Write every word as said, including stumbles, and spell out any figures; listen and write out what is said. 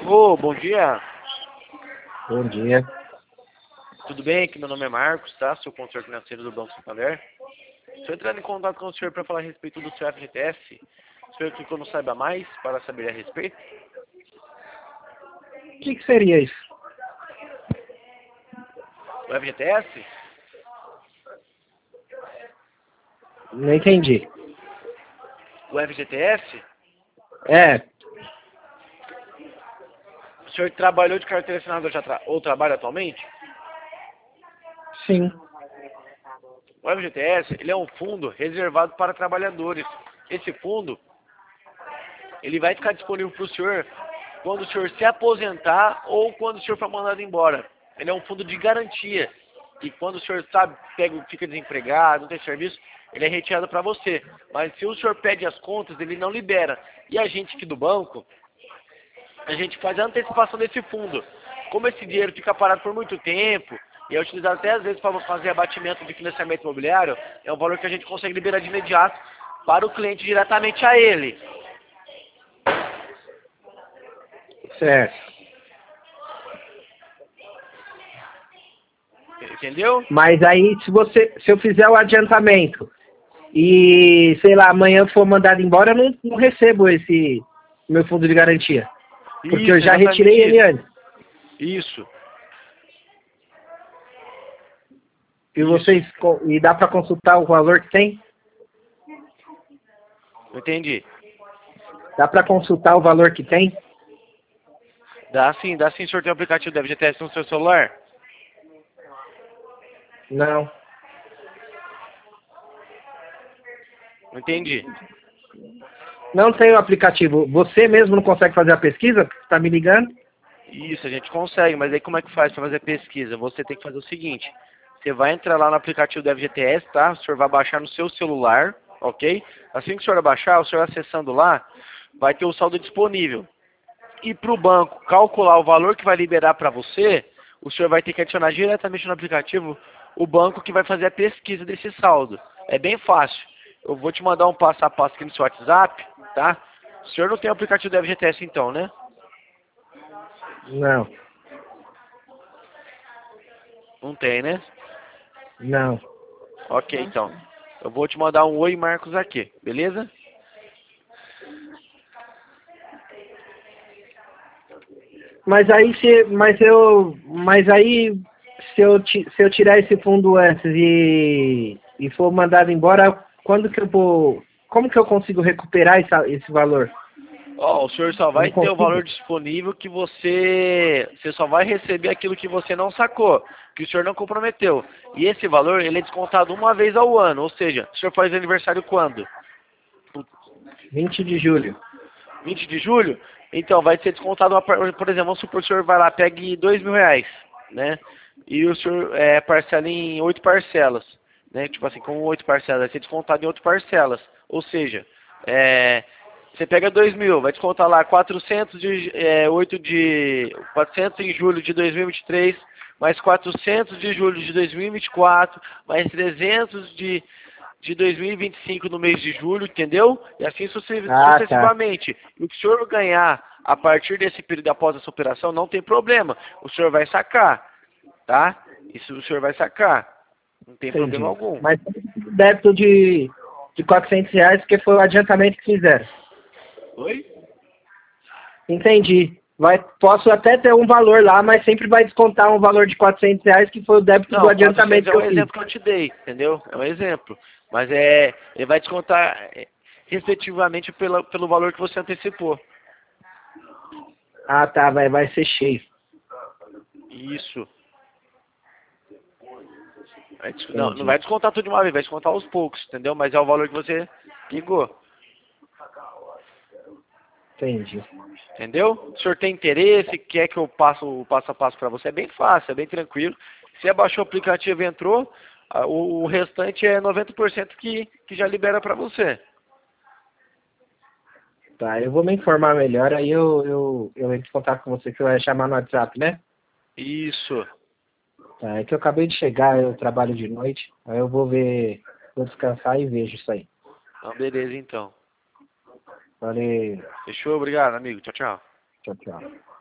Ô, bom dia. Bom dia. Tudo bem? Aqui meu nome é Marcos, tá? Sou consultor financeiro do Banco Santander. Estou entrando em contato com o senhor para falar a respeito do seu F G T S. O senhor clicou no Saiba Mais para saber a respeito? O que, que seria isso? O F G T S? Não entendi. O F G T S? É, O senhor trabalhou de carteira assinada já tra ou trabalha atualmente? sim. O F G T S, ele é um fundo reservado para trabalhadores. Esse fundo, ele vai ficar disponível para o senhor quando o senhor se aposentar ou quando o senhor for mandado embora. Ele é um fundo de garantia. E quando o senhor sabe, pega, fica desempregado, não tem serviço, ele é retirado para você. Mas se o senhor pede as contas, ele não libera. E a gente aqui do banco, a gente faz a antecipação desse fundo. Como esse dinheiro fica parado por muito tempo, e é utilizado até às vezes para fazer abatimento de financiamento imobiliário, é um valor que a gente consegue liberar de imediato para o cliente diretamente a ele. Certo. Entendeu? Mas aí, se você, se eu fizer o adiantamento e, sei lá, amanhã for mandado embora, eu não, não recebo esse meu fundo de garantia. Porque Isso, eu já exatamente retirei ele isso. antes. Isso. E Isso. vocês, co- e dá para consultar o valor que tem? Entendi. Dá para consultar o valor que tem? Dá sim, dá sim, o senhor tem o aplicativo do F G T S no seu celular? Não. Entendi. Não tem o aplicativo. Você mesmo não consegue fazer a pesquisa? Você tá me ligando? Isso, a gente consegue, mas aí como é que faz para fazer pesquisa? Você tem que fazer o seguinte, você vai entrar lá no aplicativo do F G T S, tá? O senhor vai baixar no seu celular, ok? Assim que o senhor baixar, o senhor acessando lá, vai ter o saldo disponível. E para o banco calcular o valor que vai liberar para você, o senhor vai ter que adicionar diretamente no aplicativo o banco que vai fazer a pesquisa desse saldo. É bem fácil. Eu vou te mandar um passo a passo aqui no seu WhatsApp, tá? O senhor não tem o aplicativo do F G T S então, né? Não. Não tem, né? Não. Ok, então. Eu vou te mandar um oi, Marcos, aqui, beleza? Mas aí se, mas eu, mas aí se eu, ti- se eu tirar esse fundo antes e, e for mandado embora, quando que eu vou, como que eu consigo recuperar essa, esse valor? Ó, o senhor só Eu vai não ter o valor consigo. disponível que você... Você só vai receber aquilo que você não sacou, que o senhor não comprometeu. E esse valor, ele é descontado uma vez ao ano, ou seja, o senhor faz aniversário quando? vinte de julho. vinte de julho? Então, vai ser descontado, uma, par- por exemplo, vamos supor que o senhor vai lá, pegue dois mil reais, né? E o senhor é, parcela em oito parcelas, né? Tipo assim, com oito parcelas, vai ser descontado em oito parcelas. Ou seja, é, você pega dois mil, vai descontar lá quatrocentos de, é, oito de, quatrocentos em julho de dois mil e vinte e três, mais quatrocentos de julho de dois mil e vinte e quatro, mais trezentos de de dois mil e vinte e cinco no mês de julho, entendeu? E assim suce- Ah, tá. sucessivamente. E o que o senhor ganhar a partir desse período após essa operação, não tem problema. O senhor vai sacar, tá? Isso o senhor vai sacar. Não tem problema Entendi. algum. Mas débito de, de quatrocentos reais, que foi o adiantamento que fizeram. Oi? Entendi. Vai, posso até ter um valor lá, mas sempre vai descontar um valor de quatrocentos reais, que foi o débito do Não, quatrocentos adiantamento é que um eu fiz. exemplo que eu te dei, entendeu? É um exemplo. Mas é, ele vai descontar é, respectivamente pela, pelo valor que você antecipou. Ah, tá, vai, vai ser cheio. Isso. Vai des- Não, não vai Entendi. descontar tudo de uma vez, vai descontar aos poucos, entendeu? Mas é o valor que você ligou. Entendi. Entendeu? O senhor tem interesse, quer que eu passe o passo a passo para você? É bem fácil, é bem tranquilo. Você abaixou o aplicativo e entrou, a- o, o restante é noventa por cento que, que já libera para você. Tá, eu vou me informar melhor, aí eu, eu, eu entro em contato com você, que você vai chamar no WhatsApp, né? Isso. Tá, é que eu acabei de chegar, eu trabalho de noite, aí eu vou ver, vou descansar e vejo isso aí. Então, beleza, então. Valeu, Fechou? Obrigado, amigo. Tchau, tchau. tchau, tchau.